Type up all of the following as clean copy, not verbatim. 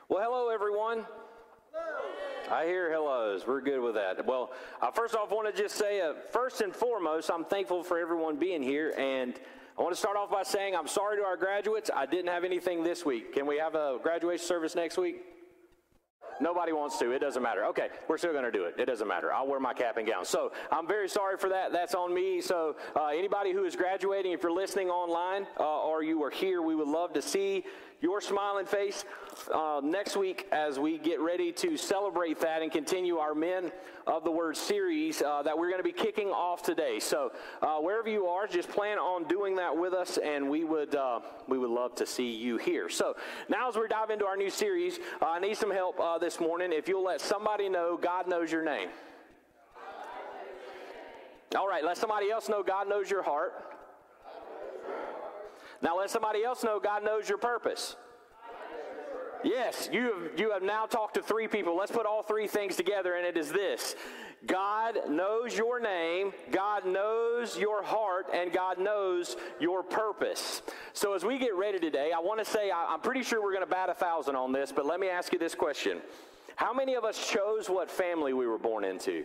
Well, hello, everyone. Hello. I hear hellos. We're good with that. Well, first off, I want to just say, first and foremost, I'm thankful for everyone being here. And I want to start off by saying I'm sorry to our graduates. I didn't have anything this week. Can we have a graduation service next week? Nobody wants to. It doesn't matter. Okay, we're still going to do it. It doesn't matter. I'll wear my cap and gown. So I'm very sorry for that. That's on me. So anybody who is graduating, if you're listening online or you are here, we would love to see your smiling face next week as we get ready to celebrate that and continue our Men of the Word series that we're going to be kicking off today. So wherever you are, just plan on doing that with us, and we would love to see you here. So now as we dive into our new series, I need some help this morning. If you'll let somebody know God knows your name. All right, let somebody else know God knows your heart. Now let somebody else know God knows your purpose. Yes, you have now talked to three people. Let's put all three things together, and it is this. God knows your name, God knows your heart, and God knows your purpose. So as we get ready today, I want to say I'm pretty sure we're going to bat 1,000 on this, but let me ask you this question. How many of us chose what family we were born into?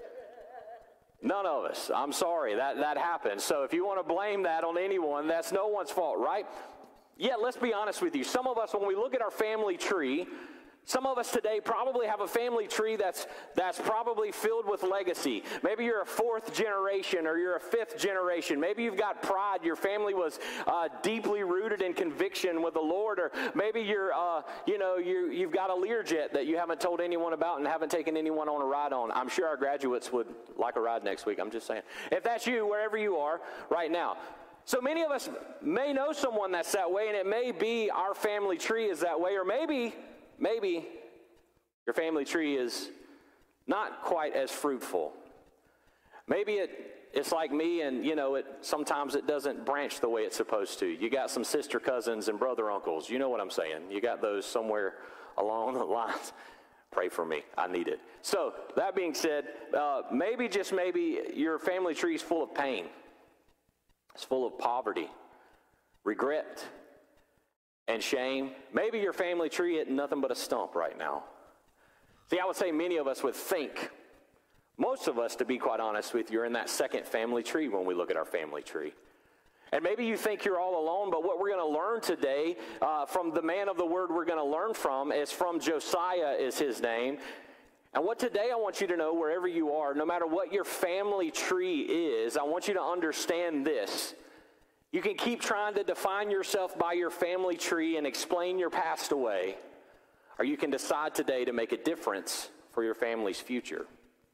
None of us. I'm sorry, that happened. So if you want to blame that on anyone, that's no one's fault, right? Yeah, let's be honest with you. Some of us, when we look at our family tree, some of us today probably have a family tree that's probably filled with legacy. Maybe you're a fourth generation or you're a fifth generation. Maybe you've got pride. Your family was deeply rooted in conviction with the Lord. Or maybe you've got a Learjet that you haven't told anyone about and haven't taken anyone on a ride on. I'm sure our graduates would like a ride next week. I'm just saying. If that's you, wherever you are right now. So many of us may know someone that's that way, and it may be our family tree is that way, or maybe your family tree is not quite as fruitful. Maybe it's like me, and sometimes it doesn't branch the way it's supposed to. You got some sister cousins and brother uncles. You know what I'm saying. You got those somewhere along the lines. Pray for me. I need it. So that being said, maybe just maybe your family tree is full of pain. It's full of poverty, regret, and shame. Maybe your family tree is nothing but a stump right now. See, I would say many of us would think, most of us, to be quite honest with you, are in that second family tree when we look at our family tree. And maybe you think you're all alone, but what we're going to learn today from the man of the word we're going to learn from is from Josiah is his name. And what today I want you to know, wherever you are, no matter what your family tree is, I want you to understand this. You can keep trying to define yourself by your family tree and explain your past away, or you can decide today to make a difference for your family's future.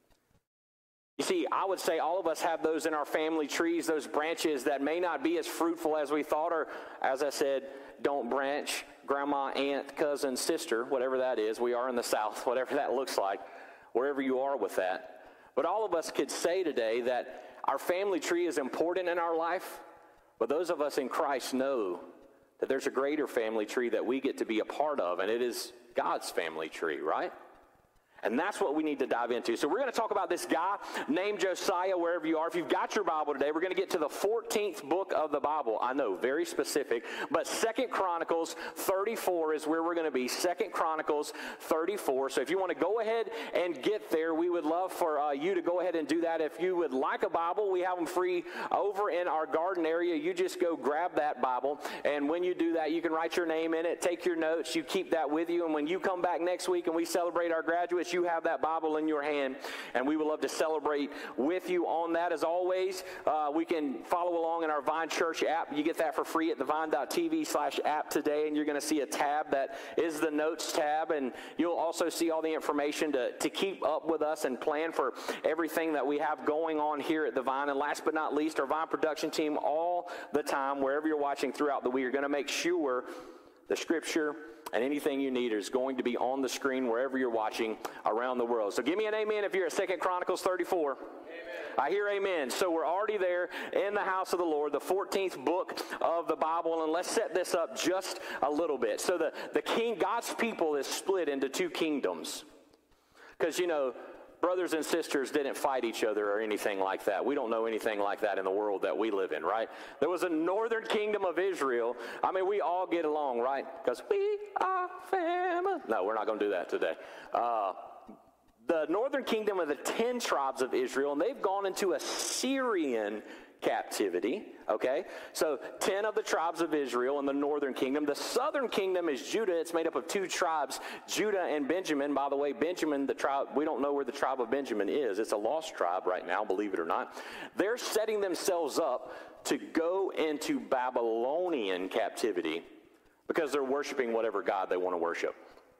You see, I would say all of us have those in our family trees, those branches that may not be as fruitful as we thought, or as I said, don't branch. Grandma, aunt, cousin, sister, whatever that is. We are in the South, whatever that looks like, wherever you are with that. But all of us could say today that our family tree is important in our life, but those of us in Christ know that there's a greater family tree that we get to be a part of, and it is God's family tree, right? And that's what we need to dive into. So we're going to talk about this guy named Josiah wherever you are. If you've got your Bible today, we're going to get to the 14th book of the Bible. I know, very specific. But 2 Chronicles 34 is where we're going to be. 2 Chronicles 34. So if you want to go ahead and get there, we would love for you to go ahead and do that. If you would like a Bible, we have them free over in our garden area. You just go grab that Bible. And when you do that, you can write your name in it, take your notes. You keep that with you. And when you come back next week and we celebrate our graduates, you have that Bible in your hand, and we would love to celebrate with you on that. As always, we can follow along in our Vine Church app. You get that for free at thevine.tv/app today, and you're going to see a tab that is the Notes tab, and you'll also see all the information to keep up with us and plan for everything that we have going on here at the Vine. And last but not least, our Vine production team all the time, wherever you're watching throughout the week, are going to make sure the Scripture and anything you need is going to be on the screen wherever you're watching around the world. So give me an amen if you're at 2 Chronicles 34. Amen. I hear amen. So we're already there in the house of the Lord, the 14th book of the Bible. And let's set this up just a little bit. So the king, God's people, is split into two kingdoms. Because, brothers and sisters didn't fight each other or anything like that. We don't know anything like that in the world that we live in, right? There was a northern kingdom of Israel. I mean, we all get along, right? Because we are family. Bama? No, we're not going to do that today. The northern kingdom are the 10 tribes of Israel, and they've gone into Assyrian captivity, okay? So 10 of the tribes of Israel in the northern kingdom. The southern kingdom is Judah. It's made up of 2 tribes, Judah and Benjamin. By the way, Benjamin, the tribe, we don't know where the tribe of Benjamin is. It's a lost tribe right now, believe it or not. They're setting themselves up to go into Babylonian captivity because they're worshiping whatever God they want to worship.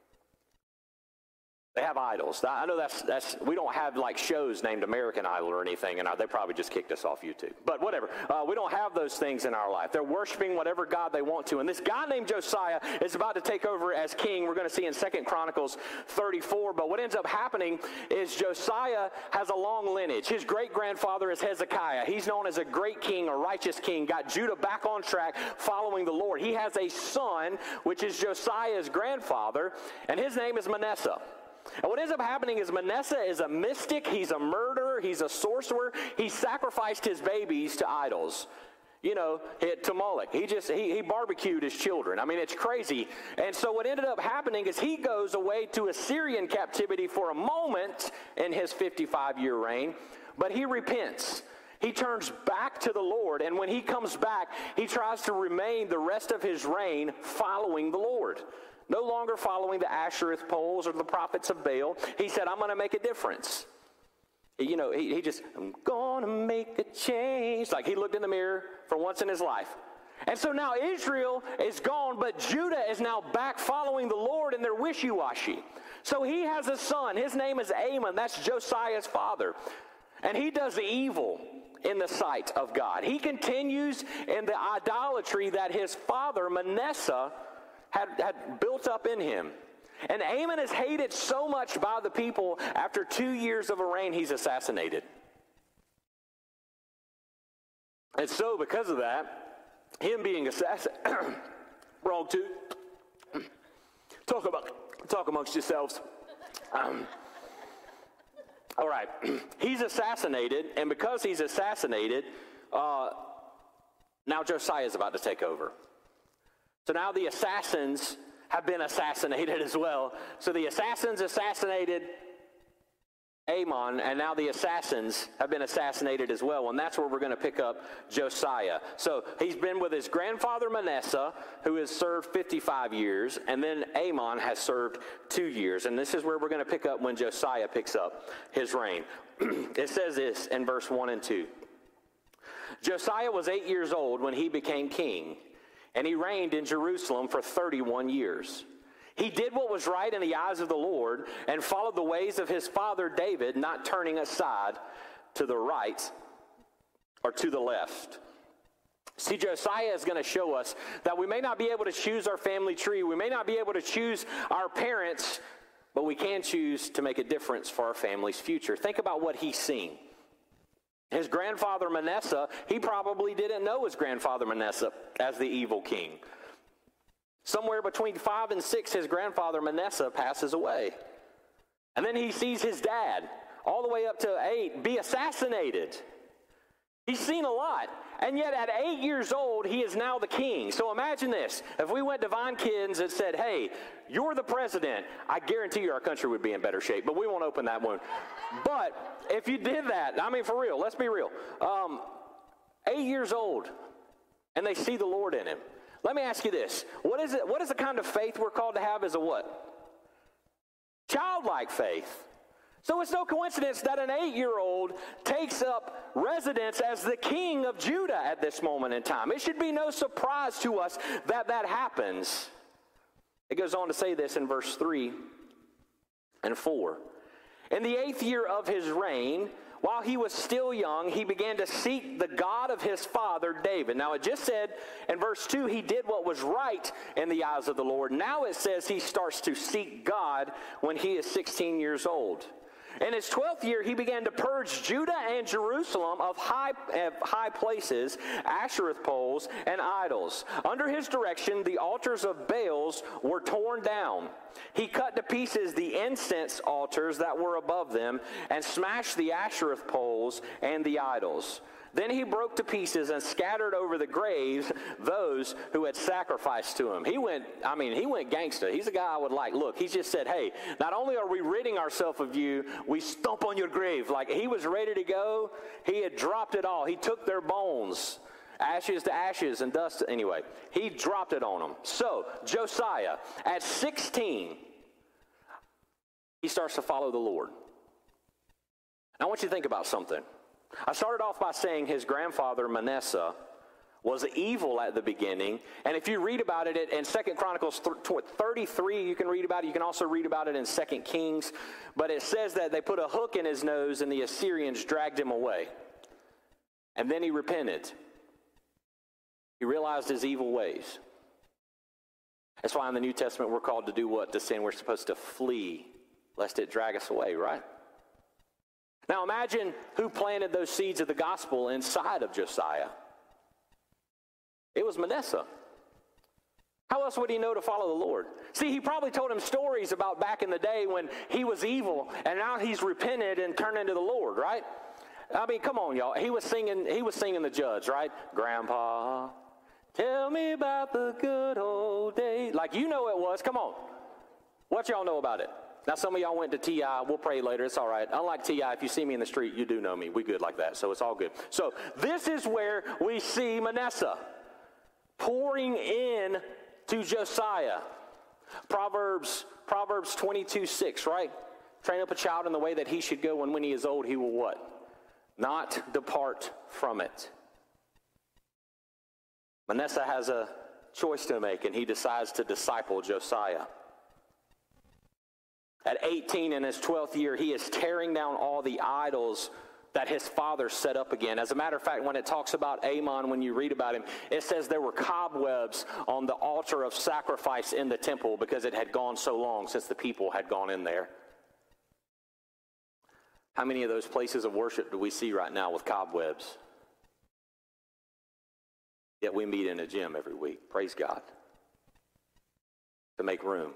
They have idols. I know that's we don't have like shows named American Idol or anything, and they probably just kicked us off YouTube. But whatever. We don't have those things in our life. They're worshiping whatever God they want to. And this guy named Josiah is about to take over as king. We're going to see in 2 Chronicles 34. But what ends up happening is Josiah has a long lineage. His great-grandfather is Hezekiah. He's known as a great king, a righteous king, got Judah back on track following the Lord. He has a son, which is Josiah's grandfather, and his name is Manasseh. And what ends up happening is Manasseh is a mystic, he's a murderer, he's a sorcerer. He sacrificed his babies to idols. You know, to Moloch. He barbecued his children. I mean, it's crazy. And so what ended up happening is he goes away to Assyrian captivity for a moment in his 55-year reign, but he repents. He turns back to the Lord, and when he comes back, he tries to remain the rest of his reign following the Lord. No longer following the Ashereth poles or the prophets of Baal. He said, I'm going to make a difference. You know, he just, I'm going to make a change. Like he looked in the mirror for once in his life. And so now Israel is gone, but Judah is now back following the Lord, and they're wishy-washy. So he has a son. His name is Amon. That's Josiah's father. And he does evil in the sight of God. He continues in the idolatry that his father, Manasseh, had built up in him. And Amon is hated so much by the people, after 2 years of a reign, he's assassinated. And so because of that, him being assassinated, wrong too. Talk amongst yourselves. All right, he's assassinated, and because he's assassinated, now Josiah is about to take over. So now the assassins have been assassinated as well. So the assassins assassinated Amon, and now the assassins have been assassinated as well. And that's where we're going to pick up Josiah. So he's been with his grandfather Manasseh, who has served 55 years, and then Amon has served 2 years. And this is where we're going to pick up when Josiah picks up his reign. It says this in verse 1 and 2. Josiah was 8 years old when he became king, and he reigned in Jerusalem for 31 years. He did what was right in the eyes of the Lord and followed the ways of his father David, not turning aside to the right or to the left. See, Josiah is going to show us that we may not be able to choose our family tree. We may not be able to choose our parents, but we can choose to make a difference for our family's future. Think about what he's seen. His grandfather Manasseh, he probably didn't know his grandfather Manasseh as the evil king. Somewhere between 5 and 6, his grandfather Manasseh passes away. And then he sees his dad, all the way up to 8, be assassinated. He's seen a lot. And yet at 8 years old, he is now the king. So imagine this. If we went to Vine Kids and said, hey, you're the president, I guarantee you our country would be in better shape. But we won't open that one. But if you did that, I mean, for real, let's be real. 8 years old, and they see the Lord in him. Let me ask you this. What is it? What is the kind of faith we're called to have as a what? Childlike faith. So it's no coincidence that an 8-year-old takes up residence as the king of Judah at this moment in time. It should be no surprise to us that that happens. It goes on to say this in verse 3 and 4. In the 8th year of his reign, while he was still young, he began to seek the God of his father David. Now it just said in verse 2, he did what was right in the eyes of the Lord. Now it says he starts to seek God when he is 16 years old. In his 12th year, he began to purge Judah and Jerusalem of high places, Ashereth poles, and idols. Under his direction, the altars of Baals were torn down. He cut to pieces the incense altars that were above them and smashed the Ashereth poles and the idols. Then he broke to pieces and scattered over the graves those who had sacrificed to him. He went gangster. He's a guy I would like. Look, he just said, hey, not only are we ridding ourselves of you, we stomp on your grave. Like, he was ready to go. He had dropped it all. He took their bones, ashes to ashes and dust. Anyway, he dropped it on them. So, Josiah, at 16, he starts to follow the Lord. I want you to think about something. I started off by saying his grandfather, Manasseh, was evil at the beginning. And if you read about it in 2 Chronicles 33, you can read about it. You can also read about it in 2 Kings. But it says that they put a hook in his nose and the Assyrians dragged him away. And then he repented. He realized his evil ways. That's why in the New Testament we're called to do what? To sin. We're supposed to flee, lest it drag us away, right? Now imagine who planted those seeds of the gospel inside of Josiah. It was Manasseh. How else would he know to follow the Lord? See, he probably told him stories about back in the day when he was evil and now he's repented and turned into the Lord, right? I mean, come on, y'all. He was singing the Judge, right? Grandpa, tell me about the good old days. Like, you know it was. Come on. What y'all know about it? Now, some of y'all went to T.I. We'll pray later. It's all right. Unlike T.I., if you see me in the street, you do know me. We good like that, so it's all good. So this is where we see Manasseh pouring in to Josiah. Proverbs 22:6, right? Train up a child in the way that he should go, and when he is old, he will what? Not depart from it. Manasseh has a choice to make, and he decides to disciple Josiah. At 18, in his 12th year, he is tearing down all the idols that his father set up again. As a matter of fact, when it talks about Amon, when you read about him, it says there were cobwebs on the altar of sacrifice in the temple because it had gone so long since the people had gone in there. How many of those places of worship do we see right now with cobwebs? Yet we meet in a gym every week. Praise God. To make room.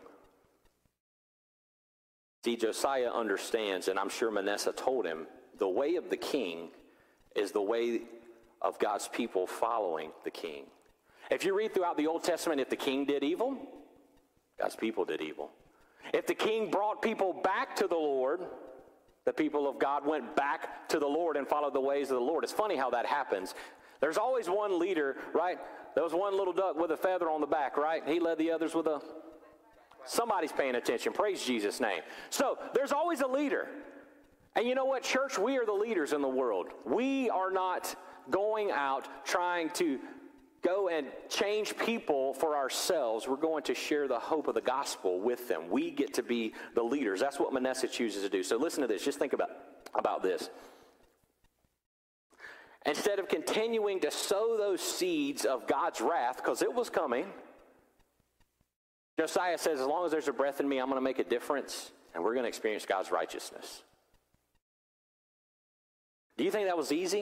See, Josiah understands, and I'm sure Manasseh told him, the way of the king is the way of God's people following the king. If you read throughout the Old Testament, if the king did evil, God's people did evil. If the king brought people back to the Lord, the people of God went back to the Lord and followed the ways of the Lord. It's funny how that happens. There's always one leader, right? There was one little duck with a feather on the back, right? He led the others with a... Somebody's paying attention. Praise Jesus' name. So there's always a leader. And you know what, church? We are the leaders in the world. We are not going out trying to go and change people for ourselves. We're going to share the hope of the gospel with them. We get to be the leaders. That's what Manasseh chooses to do. So listen to this. Just think about this. Instead of continuing to sow those seeds of God's wrath, because it was coming, Josiah says, as long as there's a breath in me, I'm going to make a difference, and we're going to experience God's righteousness. Do you think that was easy?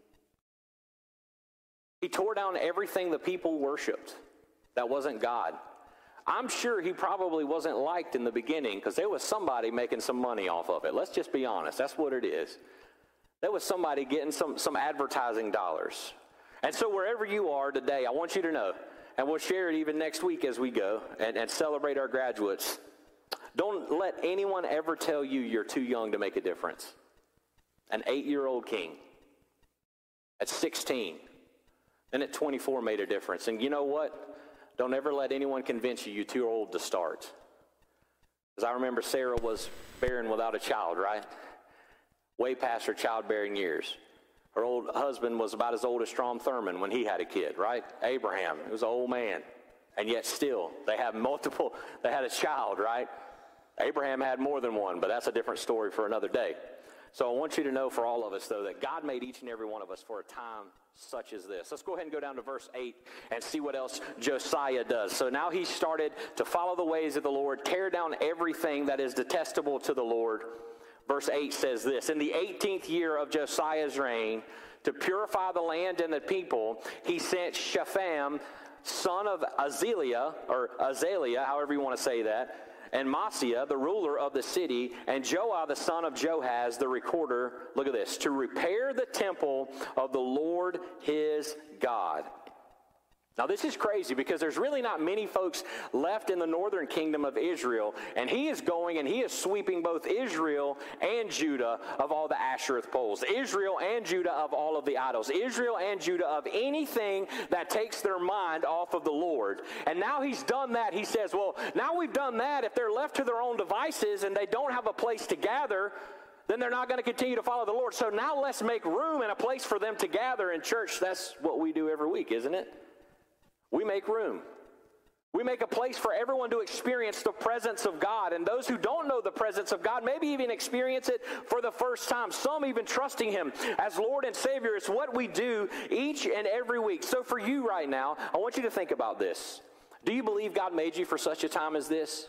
He tore down everything the people worshipped that wasn't God. I'm sure he probably wasn't liked in the beginning because there was somebody making some money off of it. Let's just be honest. That's what it is. There was somebody getting some advertising dollars. And so wherever you are today, I want you to know, and we'll share it even next week as we go and celebrate our graduates. Don't let anyone ever tell you you're too young to make a difference. An 8-year-old king at 16 and at 24 made a difference. And you know what? Don't ever let anyone convince you you're too old to start. Because I remember Sarah was barren without a child, right? Way past her childbearing years. Her old husband was about as old as Strom Thurmond when he had a kid, right? Abraham, he was an old man. And yet still, they had a child, right? Abraham had more than one, but that's a different story for another day. So I want you to know for all of us, though, that God made each and every one of us for a time such as this. Let's go ahead and go down to verse 8 and see what else Josiah does. So now he started to follow the ways of the Lord, tear down everything that is detestable to the Lord. Verse 8 says this, in the 18th year of Josiah's reign, to purify the land and the people, he sent Shaphan, son of Azaliah, however you want to say that, and Maaseiah, the ruler of the city, and Joah, the son of Joahaz, the recorder, look at this, to repair the temple of the Lord his God. Now, this is crazy because there's really not many folks left in the northern kingdom of Israel, and he is going and he is sweeping both Israel and Judah of all the Ashereth poles, Israel and Judah of all of the idols, Israel and Judah of anything that takes their mind off of the Lord. And now he's done that. He says, well, now we've done that. If they're left to their own devices and they don't have a place to gather, then they're not going to continue to follow the Lord. So now let's make room and a place for them to gather in church. That's what we do every week, isn't it? We make room. We make a place for everyone to experience the presence of God. And those who don't know the presence of God, maybe even experience it for the first time. Some even trusting him as Lord and Savior. It's what we do each and every week. So for you right now, I want you to think about this. Do you believe God made you for such a time as this?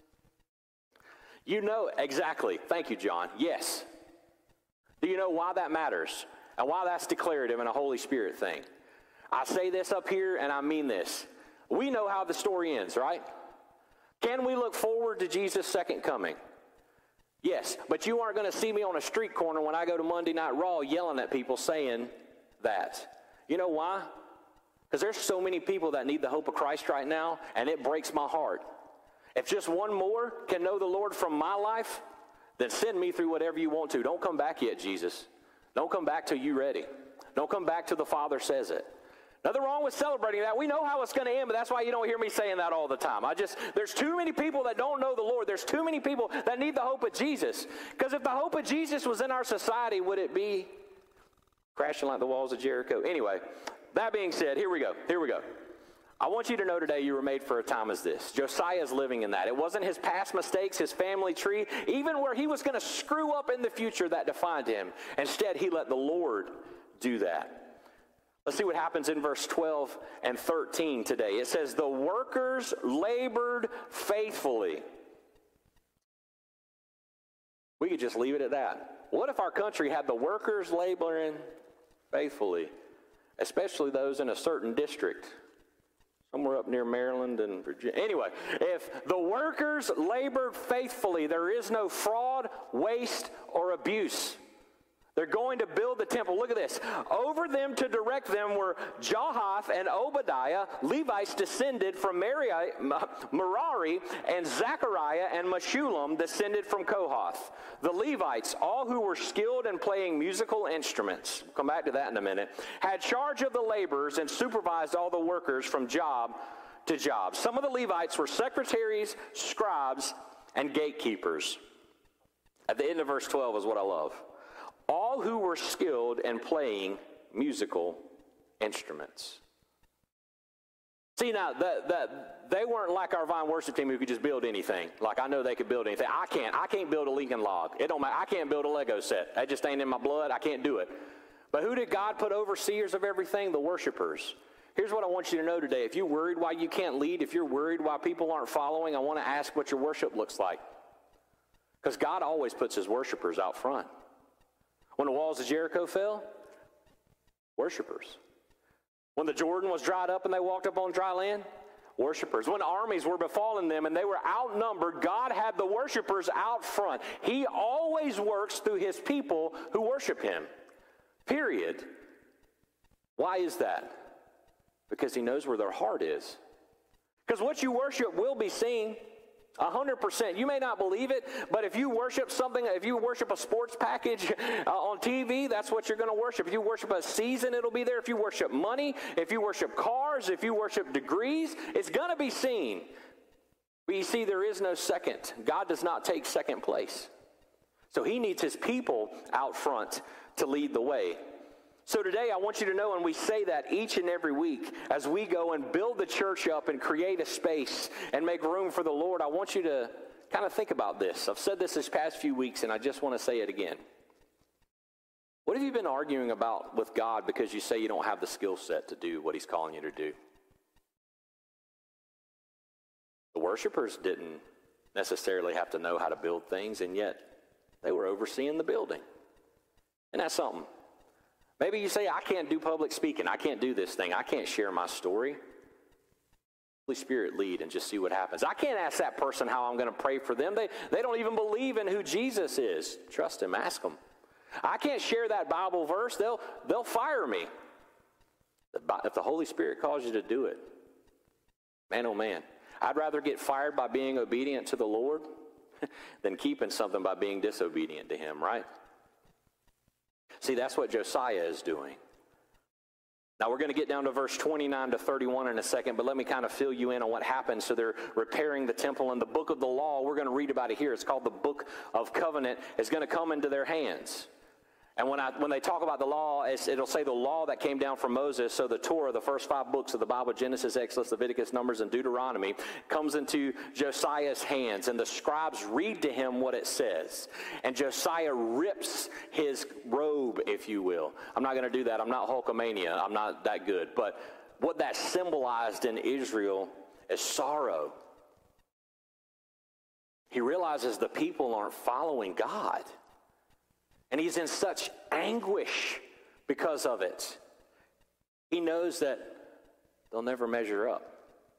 You know exactly. Thank you, John. Yes. Do you know why that matters? And why that's declarative and a Holy Spirit thing? I say this up here, and I mean this. We know how the story ends, right? Can we look forward to Jesus' second coming? Yes, but you aren't going to see me on a street corner when I go to Monday Night Raw yelling at people saying that. You know why? Because there's so many people that need the hope of Christ right now, and it breaks my heart. If just one more can know the Lord from my life, then send me through whatever you want to. Don't come back yet, Jesus. Don't come back till you're ready. Don't come back till the Father says it. Nothing wrong with celebrating that. We know how it's going to end, but that's why you don't hear me saying that all the time. There's too many people that don't know the Lord. There's too many people that need the hope of Jesus. Because if the hope of Jesus was in our society, would it be crashing like the walls of Jericho? Anyway, that being said, here we go. I want you to know today you were made for a time as this. Josiah is living in that. It wasn't his past mistakes, his family tree, even where he was going to screw up in the future that defined him. Instead, he let the Lord do that. Let's see what happens in verse 12 and 13 today. It says, the workers labored faithfully. We could just leave it at that. What if our country had the workers laboring faithfully, especially those in a certain district, somewhere up near Maryland and Virginia? Anyway, if the workers labored faithfully, there is no fraud, waste, or abuse. They're going to build the temple. Look at this. Over them to direct them were Jahath and Obadiah, Levites descended from Merari, and Zechariah and Meshullam descended from Kohath. The Levites, all who were skilled in playing musical instruments, we'll come back to that in a minute, had charge of the laborers and supervised all the workers from job to job. Some of the Levites were secretaries, scribes, and gatekeepers. At the end of verse 12 is what I love. All who were skilled in playing musical instruments. See, now, they weren't like our Vine worship team who could just build anything. Like, I know they could build anything. I can't build a Lincoln log. It don't matter. I can't build a Lego set. That just ain't in my blood. I can't do it. But who did God put overseers of everything? The worshipers. Here's what I want you to know today. If you're worried why you can't lead, if you're worried why people aren't following, I want to ask what your worship looks like. Because God always puts his worshipers out front. When the walls of Jericho fell, worshipers. When the Jordan was dried up and they walked up on dry land, worshipers. When armies were befalling them and they were outnumbered, God had the worshipers out front. He always works through his people who worship him. Period. Why is that? Because he knows where their heart is. Because what you worship will be seen. 100%. You may not believe it, but if you worship something, if you worship a sports package on TV, that's what you're going to worship. If you worship a season, it'll be there. If you worship money, if you worship cars, if you worship degrees, it's going to be seen. But you see, there is no second. God does not take second place. So he needs his people out front to lead the way. So today I want you to know, and we say that each and every week as we go and build the church up and create a space and make room for the Lord, I want you to kind of think about this. I've said this past few weeks, and I just want to say it again. What have you been arguing about with God because you say you don't have the skill set to do what he's calling you to do? The worshipers didn't necessarily have to know how to build things, and yet they were overseeing the building. And that's something. Maybe you say, I can't do public speaking. I can't do this thing. I can't share my story. Holy Spirit lead and just see what happens. I can't ask that person how I'm going to pray for them. They don't even believe in who Jesus is. Trust him, ask them. I can't share that Bible verse. They'll fire me. If the Holy Spirit calls you to do it, man, oh man, I'd rather get fired by being obedient to the Lord than keeping something by being disobedient to him, right? See, that's what Josiah is doing. Now, we're going to get down to verse 29 to 31 in a second, but let me kind of fill you in on what happened. So they're repairing the temple, and the book of the law, we're going to read about it here. It's called the Book of Covenant. It's going to come into their hands. And when they talk about the law, it'll say the law that came down from Moses. So the Torah, the first 5 books of the Bible, Genesis, Exodus, Leviticus, Numbers, and Deuteronomy, comes into Josiah's hands. And the scribes read to him what it says. And Josiah rips his robe, if you will. I'm not going to do that. I'm not Hulkamania. I'm not that good. But what that symbolized in Israel is sorrow. He realizes the people aren't following God. And he's in such anguish because of it. He knows that they'll never measure up.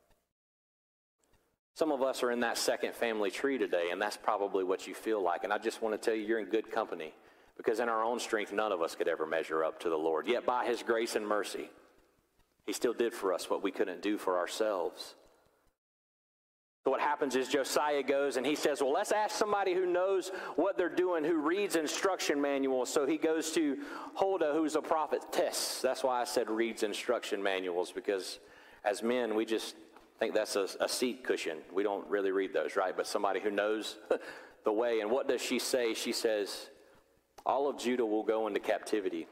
Some of us are in that second family tree today, and that's probably what you feel like. And I just want to tell you, you're in good company, because in our own strength, none of us could ever measure up to the Lord. Yet by his grace and mercy, he still did for us what we couldn't do for ourselves. So what happens is Josiah goes and he says, well, let's ask somebody who knows what they're doing, who reads instruction manuals. So he goes to Huldah, who's a prophetess. That's why I said reads instruction manuals, because as men, we just think that's a seat cushion. We don't really read those, right? But somebody who knows the way. And what does she say? She says, all of Judah will go into captivity.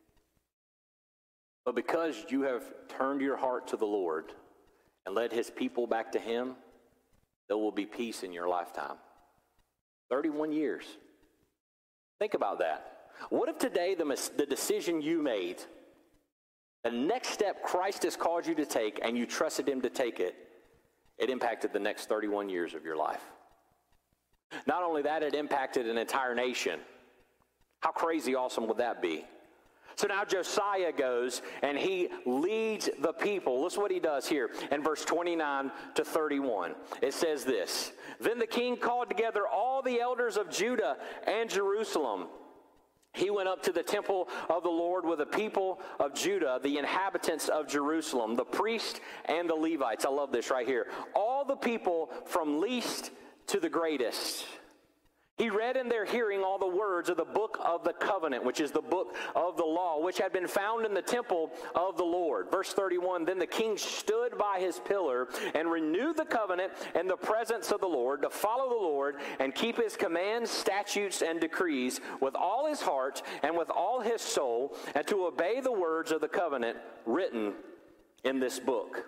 But because you have turned your heart to the Lord and led his people back to him, there will be peace in your lifetime. 31 years. Think about that. What if today the decision you made, the next step Christ has called you to take, and you trusted him to take it, it impacted the next 31 years of your life? Not only that, it impacted an entire nation. How crazy awesome would that be? So now Josiah goes and he leads the people. Listen what he does here in verse 29 to 31. It says this: Then the king called together all the elders of Judah and Jerusalem. He went up to the temple of the Lord with the people of Judah, the inhabitants of Jerusalem, the priests and the Levites. I love this right here. All the people from least to the greatest. He read in their hearing all the words of the book of the covenant, which is the book of the law, which had been found in the temple of the Lord. Verse 31, then the king stood by his pillar and renewed the covenant in the presence of the Lord to follow the Lord and keep his commands, statutes, and decrees with all his heart and with all his soul, and to obey the words of the covenant written in this book.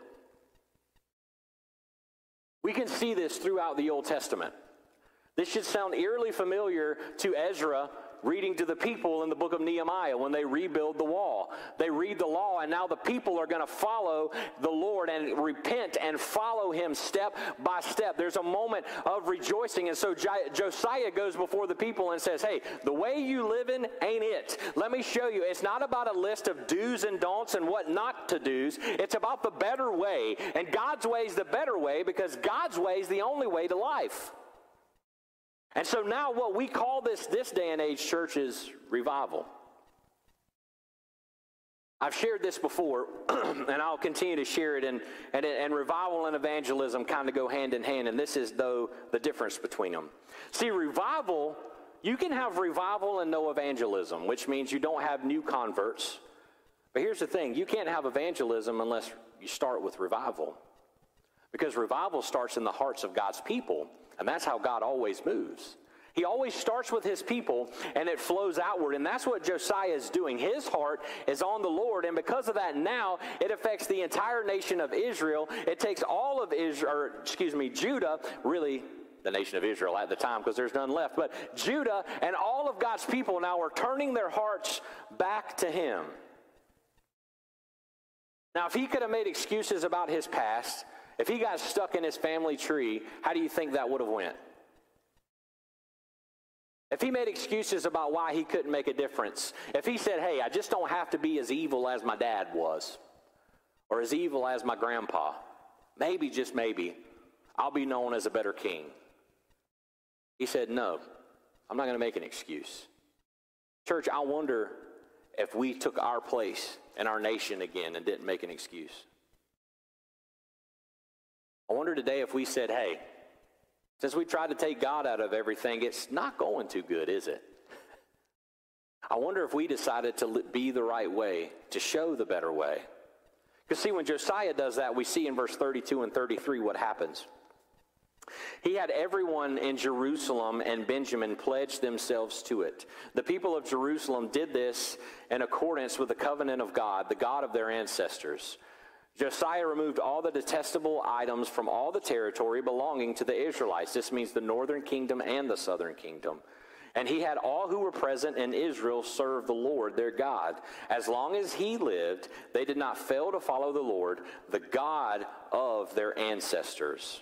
We can see this throughout the Old Testament. This should sound eerily familiar to Ezra reading to the people in the book of Nehemiah when they rebuild the wall. They read the law, and now the people are going to follow the Lord and repent and follow him step by step. There's a moment of rejoicing, and so Josiah goes before the people and says, hey, the way you living ain't it. Let me show you. It's not about a list of do's and don'ts and what not to do's. It's about the better way, and God's way is the better way because God's way is the only way to life. And so now what we call this day and age, church, is revival. I've shared this before, and I'll continue to share it, and revival and evangelism kind of go hand in hand, and this is, though, the difference between them. See, revival, you can have revival and no evangelism, which means you don't have new converts. But here's the thing, you can't have evangelism unless you start with revival. Because revival starts in the hearts of God's people. And that's how God always moves. He always starts with his people, and it flows outward. And that's what Josiah is doing. His heart is on the Lord, and because of that, now it affects the entire nation of Israel. It takes all of Judah, really the nation of Israel at the time, because there's none left. But Judah and all of God's people now are turning their hearts back to him. Now, if he could have made excuses about his past, if he got stuck in his family tree, how do you think that would have went? If he made excuses about why he couldn't make a difference, if he said, hey, I just don't have to be as evil as my dad was, or as evil as my grandpa, maybe, just maybe, I'll be known as a better king. He said, no, I'm not going to make an excuse. Church, I wonder if we took our place in our nation again and didn't make an excuse. I wonder today if we said, hey, since we tried to take God out of everything, it's not going too good, is it? I wonder if we decided to be the right way, to show the better way. Because see, when Josiah does that, we see in verse 32 and 33 what happens. He had everyone in Jerusalem and Benjamin pledge themselves to it. The people of Jerusalem did this in accordance with the covenant of God, the God of their ancestors. Josiah removed all the detestable items from all the territory belonging to the Israelites. This means the northern kingdom and the southern kingdom. And he had all who were present in Israel serve the Lord their God. As long as he lived, they did not fail to follow the Lord, the God of their ancestors.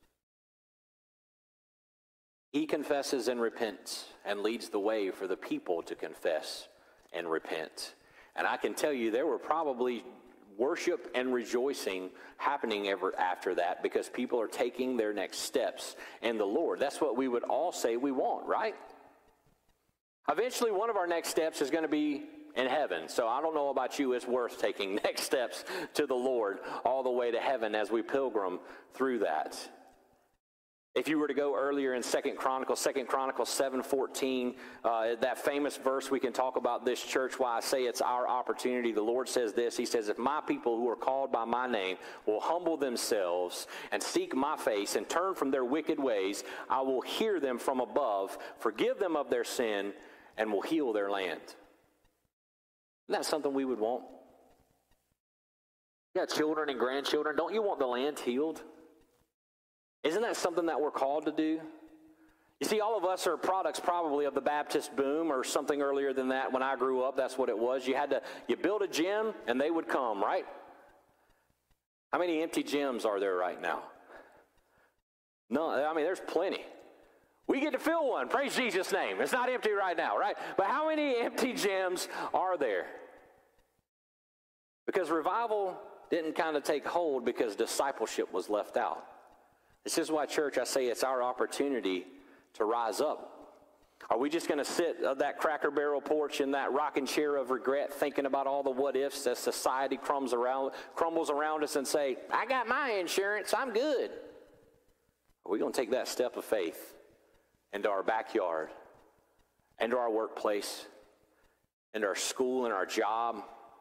He confesses and repents and leads the way for the people to confess and repent. And I can tell you there were probably worship and rejoicing happening ever after that because people are taking their next steps in the Lord. That's what we would all say we want, right? Eventually, one of our next steps is going to be in heaven. So I don't know about you, it's worth taking next steps to the Lord all the way to heaven as we pilgrim through that. If you were to go earlier in 2 Chronicles 7:14, that famous verse, we can talk about this church, why I say it's our opportunity. The Lord says this, he says, if my people who are called by my name will humble themselves and seek my face and turn from their wicked ways, I will hear them from above, forgive them of their sin, and will heal their land. Isn't that something we would want? You got children and grandchildren. Don't you want the land healed? Isn't that something that we're called to do? You see, all of us are products probably of the Baptist boom or something earlier than that. When I grew up, that's what it was. You build a gym and they would come, right? How many empty gyms are there right now? No, I mean, there's plenty. We get to fill one, praise Jesus' name. It's not empty right now, right? But how many empty gyms are there? Because revival didn't kind of take hold because discipleship was left out. This is why, church, I say it's our opportunity to rise up. Are we just going to sit at that Cracker Barrel porch in that rocking chair of regret thinking about all the what-ifs as society crumbles around us and say, I got my insurance, I'm good? Are we going to take that step of faith into our backyard, into our workplace, into our school and our job,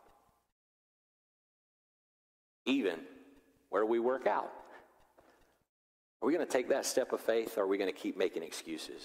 even where we work out? Are we going to take that step of faith, or are we going to keep making excuses?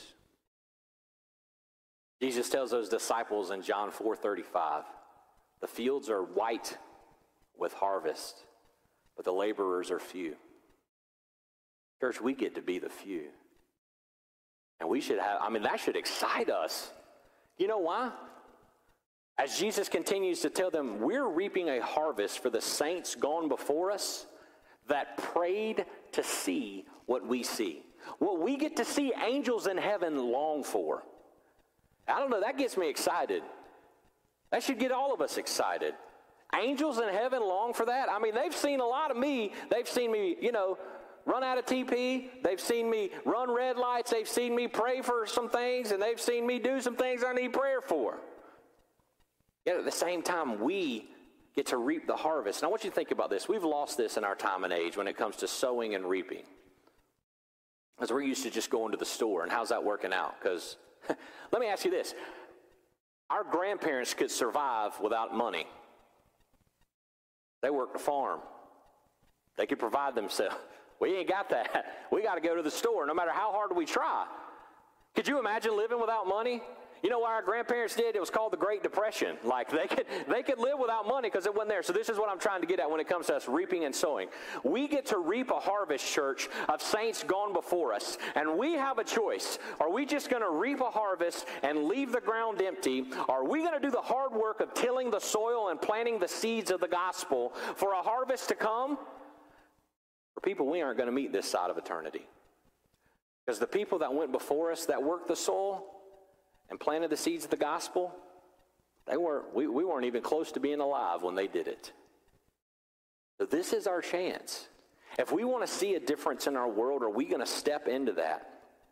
Jesus tells those disciples in John 4:35, the fields are white with harvest, but the laborers are few. Church, we get to be the few. And we should have, that should excite us. You know why? As Jesus continues to tell them, we're reaping a harvest for the saints gone before us that prayed to see what we see. What we get to see angels in heaven long for. I don't know, that gets me excited. That should get all of us excited. Angels in heaven long for that? They've seen a lot of me. They've seen me, run out of TP. They've seen me run red lights. They've seen me pray for some things, and they've seen me do some things I need prayer for. Yet at the same time, we get to reap the harvest. And I want you to think about this. We've lost this in our time and age when it comes to sowing and reaping. Because we're used to just going to the store, and how's that working out? Because let me ask you this. Our grandparents could survive without money. They worked the farm. They could provide themselves. We ain't got that. We got to go to the store no matter how hard we try. Could you imagine living without money? You know what our grandparents did? It was called the Great Depression. Like they could live without money because it wasn't there. So this is what I'm trying to get at when it comes to us reaping and sowing. We get to reap a harvest, church, of saints gone before us. And we have a choice. Are we just going to reap a harvest and leave the ground empty? Are we going to do the hard work of tilling the soil and planting the seeds of the gospel for a harvest to come? For people, we aren't going to meet this side of eternity. Because the people that went before us, that worked the soil and planted the seeds of the gospel, we weren't even close to being alive when they did it. So this is our chance. If we want to see a difference in our world, are we going to step into that?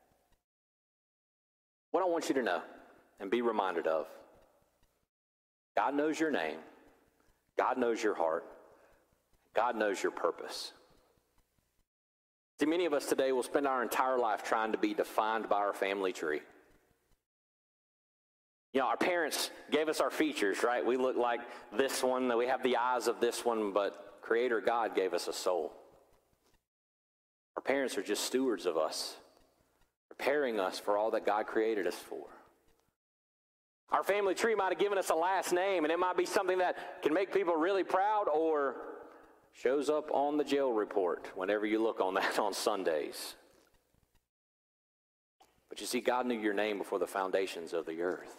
What I want you to know and be reminded of, God knows your name. God knows your heart. God knows your purpose. See, many of us today will spend our entire life trying to be defined by our family tree. You know, our parents gave us our features, right? We look like this one, we have the eyes of this one, but Creator God gave us a soul. Our parents are just stewards of us, preparing us for all that God created us for. Our family tree might have given us a last name, and it might be something that can make people really proud or shows up on the jail report whenever you look on that on Sundays. But you see, God knew your name before the foundations of the earth.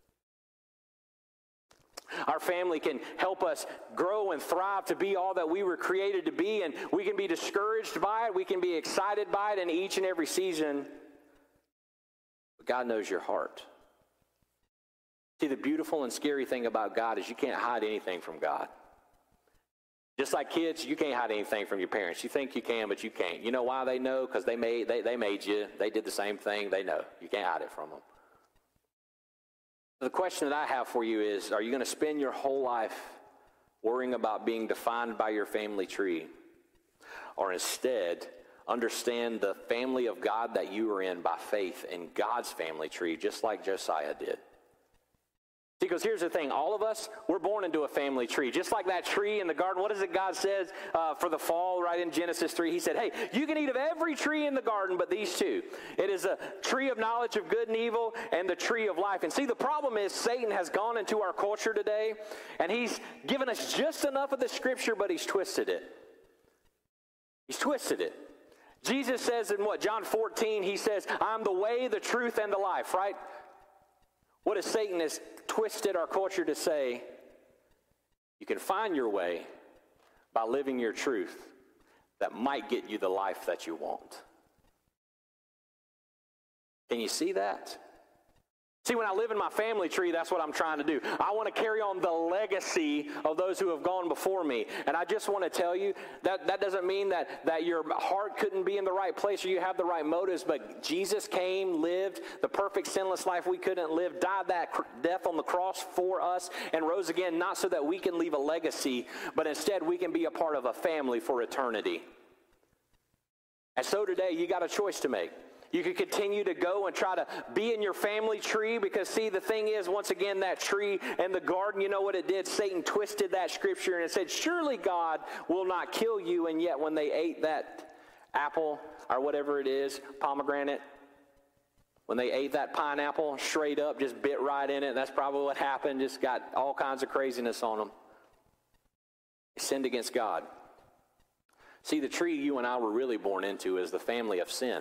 Our family can help us grow and thrive to be all that we were created to be, and we can be discouraged by it, we can be excited by it in each and every season. But God knows your heart. See, the beautiful and scary thing about God is you can't hide anything from God. Just like kids, you can't hide anything from your parents. You think you can, but you can't. You know why they know? Because they made you. They did the same thing. They know. You can't hide it from them. The question that I have for you is, are you going to spend your whole life worrying about being defined by your family tree? Or instead, understand the family of God that you are in by faith in God's family tree, just like Josiah did? Because here's the thing, all of us, we're born into a family tree. Just like that tree in the garden, what is it God says for the fall, right in Genesis 3? He said, hey, you can eat of every tree in the garden but these two. It is a tree of knowledge of good and evil and the tree of life. And see, the problem is Satan has gone into our culture today, and he's given us just enough of the scripture, but he's twisted it. He's twisted it. Jesus says in John 14, he says, I'm the way, the truth, and the life, right? What is Satan has twisted our culture to say, you can find your way by living your truth that might get you the life that you want. Can you see that? See, when I live in my family tree, that's what I'm trying to do. I want to carry on the legacy of those who have gone before me. And I just want to tell you that doesn't mean that your heart couldn't be in the right place or you have the right motives, but Jesus came, lived the perfect sinless life we couldn't live, died that death on the cross for us, and rose again, not so that we can leave a legacy, but instead we can be a part of a family for eternity. And so today, you got a choice to make. You could continue to go and try to be in your family tree because, see, the thing is, once again, that tree and the garden, you know what it did? Satan twisted that scripture and it said, surely God will not kill you. And yet when they ate that apple or whatever it is, pomegranate, when they ate that pineapple straight up, just bit right in it, that's probably what happened, just got all kinds of craziness on them. They sinned against God. See, the tree you and I were really born into is the family of sin.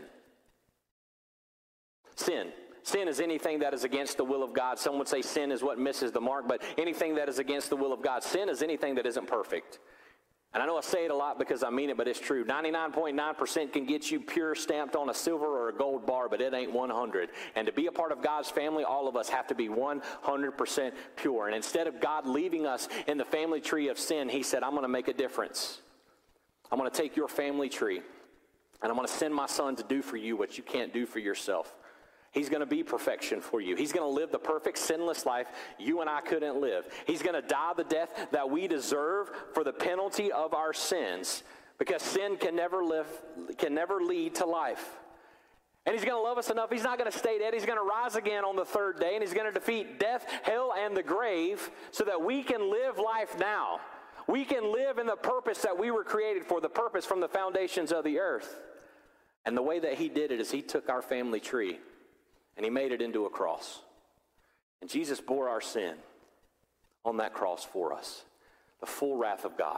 Sin. Sin is anything that is against the will of God. Some would say sin is what misses the mark, but anything that is against the will of God. Sin is anything that isn't perfect. And I know I say it a lot because I mean it, but it's true. 99.9% can get you pure stamped on a silver or a gold bar, but it ain't 100. And to be a part of God's family, all of us have to be 100% pure. And instead of God leaving us in the family tree of sin, he said, I'm going to make a difference. I'm going to take your family tree, and I'm going to send my son to do for you what you can't do for yourself. He's going to be perfection for you. He's going to live the perfect sinless life you and I couldn't live. He's going to die the death that we deserve for the penalty of our sins, because sin can never lead to life. And he's going to love us enough. He's not going to stay dead. He's going to rise again on the third day, and he's going to defeat death, hell, and the grave so that we can live life now. We can live in the purpose that we were created for, the purpose from the foundations of the earth. And the way that he did it is he took our family tree and he made it into a cross. And Jesus bore our sin on that cross for us, the full wrath of God.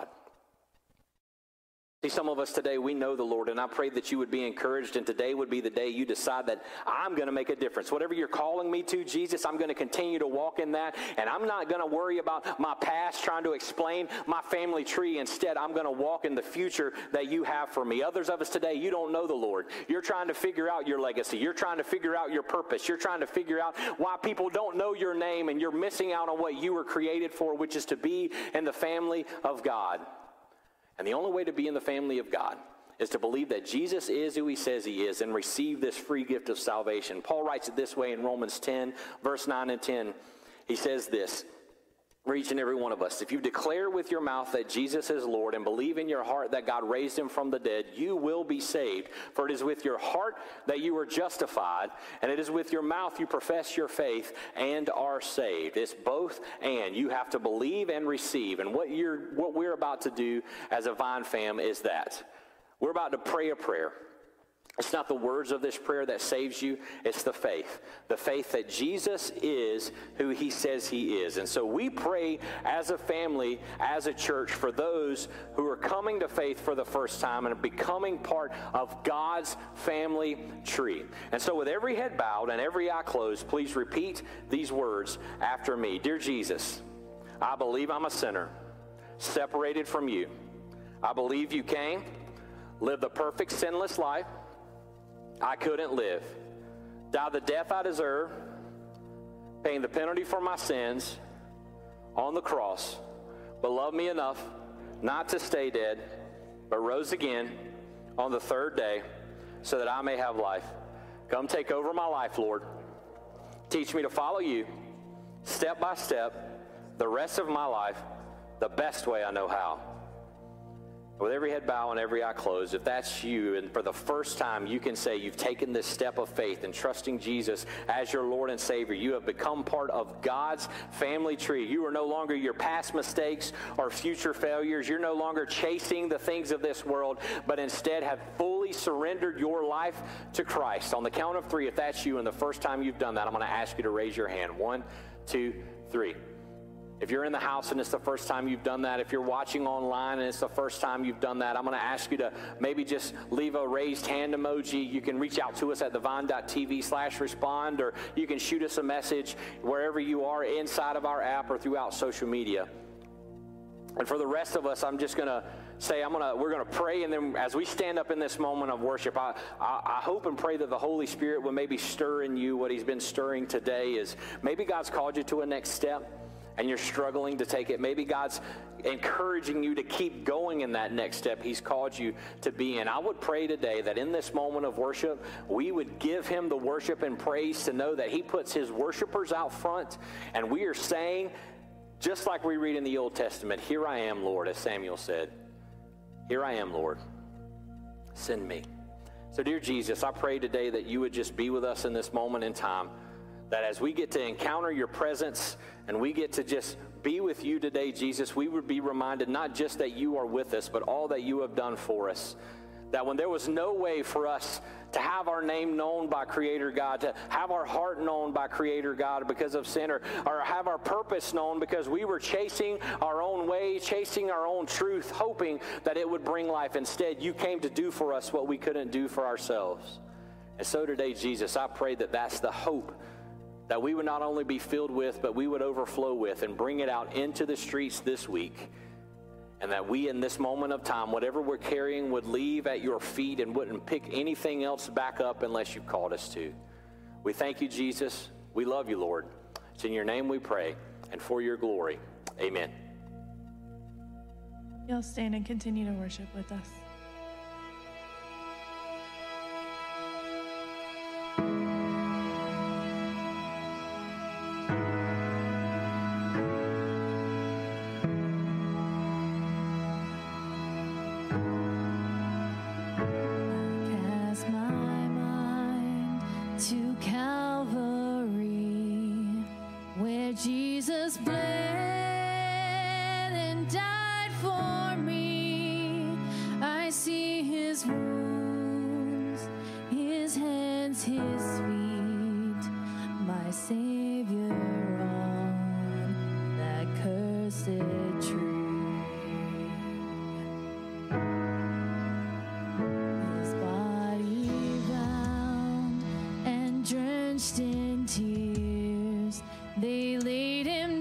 See, some of us today, we know the Lord, and I pray that you would be encouraged, and today would be the day you decide that I'm going to make a difference. Whatever you're calling me to, Jesus, I'm going to continue to walk in that, and I'm not going to worry about my past, trying to explain my family tree. Instead, I'm going to walk in the future that you have for me. Others of us today, you don't know the Lord. You're trying to figure out your legacy. You're trying to figure out your purpose. You're trying to figure out why people don't know your name, and you're missing out on what you were created for, which is to be in the family of God. And the only way to be in the family of God is to believe that Jesus is who he says he is and receive this free gift of salvation. Paul writes it this way in Romans 10, verse 9 and 10. He says this, for each and every one of us, if you declare with your mouth that Jesus is Lord and believe in your heart that God raised him from the dead, you will be saved. For it is with your heart that you are justified, and it is with your mouth you profess your faith and are saved. It's both and. You have to believe and receive. And what we're about to do as a Vine fam is that. We're about to pray a prayer. It's not the words of this prayer that saves you, it's the faith. The faith that Jesus is who he says he is. And so we pray as a family, as a church, for those who are coming to faith for the first time and becoming part of God's family tree. And so with every head bowed and every eye closed, please repeat these words after me. Dear Jesus, I believe I'm a sinner, separated from you. I believe you came, lived the perfect sinless life I couldn't live, died the death I deserve, paying the penalty for my sins on the cross, but loved me enough not to stay dead, but rose again on the third day so that I may have life. Come take over my life, Lord. Teach me to follow you step by step the rest of my life the best way I know how. With every head bowed and every eye closed, if that's you, and for the first time you can say you've taken this step of faith and trusting Jesus as your Lord and Savior, you have become part of God's family tree. You are no longer your past mistakes or future failures. You're no longer chasing the things of this world, but instead have fully surrendered your life to Christ. On the count of three, if that's you and the first time you've done that, I'm going to ask you to raise your hand. 1, 2, 3. If you're in the house and it's the first time you've done that, if you're watching online and it's the first time you've done that, I'm going to ask you to maybe just leave a raised hand emoji. You can reach out to us at thevine.tv/respond, or you can shoot us a message wherever you are inside of our app or throughout social media. And for the rest of us, I'm just going to say we're going to pray, and then as we stand up in this moment of worship, I hope and pray that the Holy Spirit will maybe stir in you what he's been stirring today. Is maybe God's called you to a next step and you're struggling to take it. Maybe God's encouraging you to keep going in that next step he's called you to be in. I would pray today that in this moment of worship, we would give him the worship and praise to know that he puts his worshipers out front, and we are saying, just like we read in the Old Testament, here I am, Lord, as Samuel said. Here I am, Lord. Send me. So, dear Jesus, I pray today that you would just be with us in this moment in time, that as we get to encounter your presence and we get to just be with you today, Jesus, we would be reminded not just that you are with us, but all that you have done for us. That when there was no way for us to have our name known by Creator God, to have our heart known by Creator God because of sin, or have our purpose known because we were chasing our own way, chasing our own truth, hoping that it would bring life. Instead, you came to do for us what we couldn't do for ourselves. And so today, Jesus, I pray that that's the hope that we would not only be filled with, but we would overflow with and bring it out into the streets this week. And that we, in this moment of time, whatever we're carrying would leave at your feet and wouldn't pick anything else back up unless you called us to. We thank you, Jesus. We love you, Lord. It's in your name we pray, and for your glory. Amen. You'll stand and continue to worship with us. Jesus bled and died for me. I see his wounds, his hands, his feet, my Savior on that cursed tree. His body bound and drenched in tears, they laid him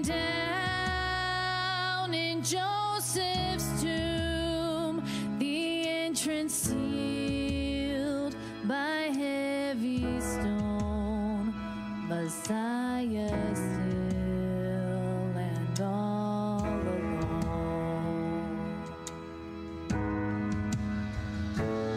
down in Joseph's tomb, the entrance sealed by heavy stone, Messiah still and all alone.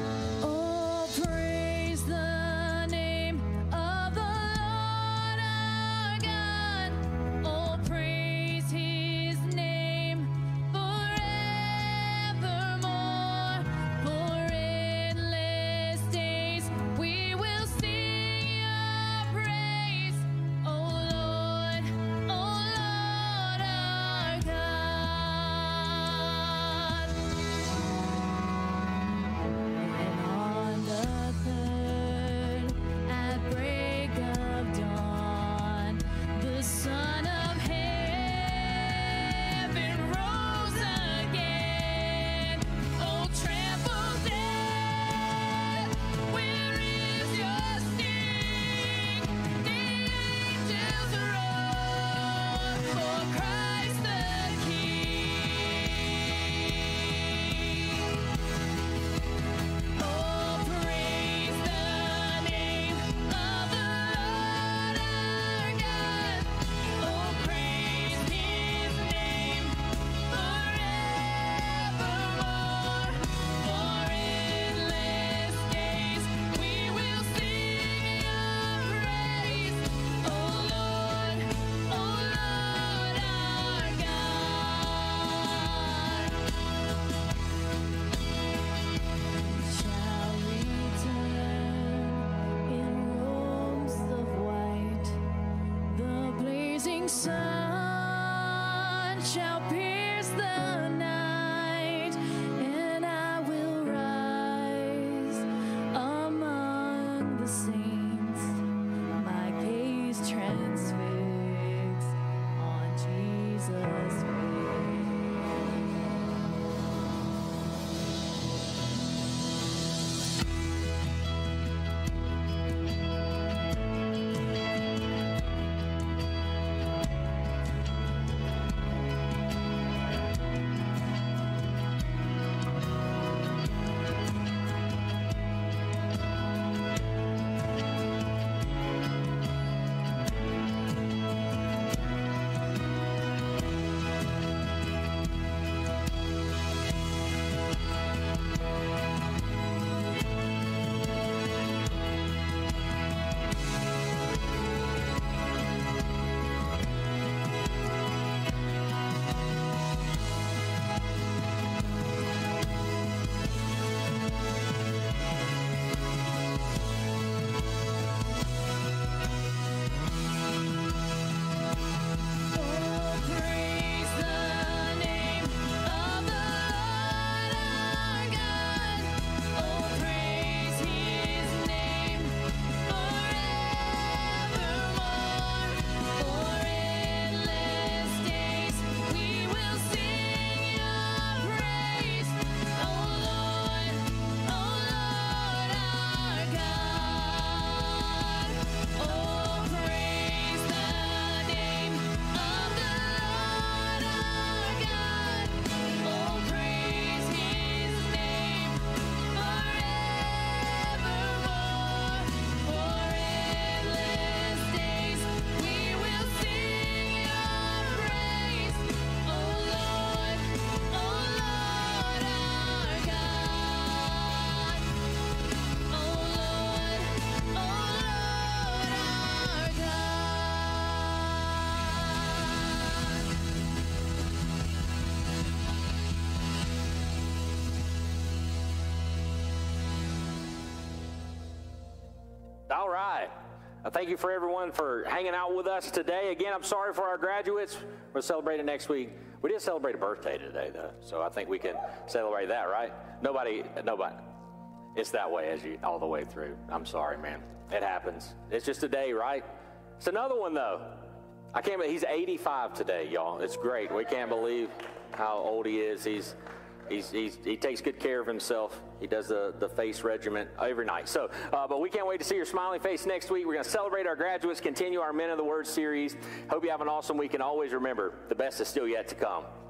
sun shall pierce the night, and I will rise among the saints, my gaze transfixed on Jesus' face. All right. Thank you for everyone for hanging out with us today. Again, I'm sorry for our graduates. We'll celebrate it next week. We did celebrate a birthday today, though, so I think we can celebrate that, right? Nobody. It's that way all the way through. I'm sorry, man. It happens. It's just a day, right? It's another one, though. I can't believe he's 85 today, y'all. It's great. We can't believe how old he is. He takes good care of himself. He does the face regimen every night. So, but we can't wait to see your smiling face next week. We're going to celebrate our graduates, continue our Men of the Word series. Hope you have an awesome week, and always remember, the best is still yet to come.